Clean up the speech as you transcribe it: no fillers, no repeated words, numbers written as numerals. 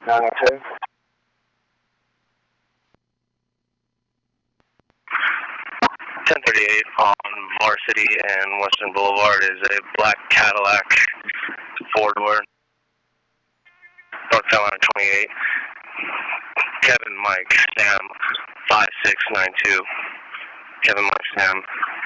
902. 1038 on Varsity and Western Boulevard is a black Cadillac, four-door, North Carolina 28. Kevin Mike Sam 5692. Kevin Mike Sam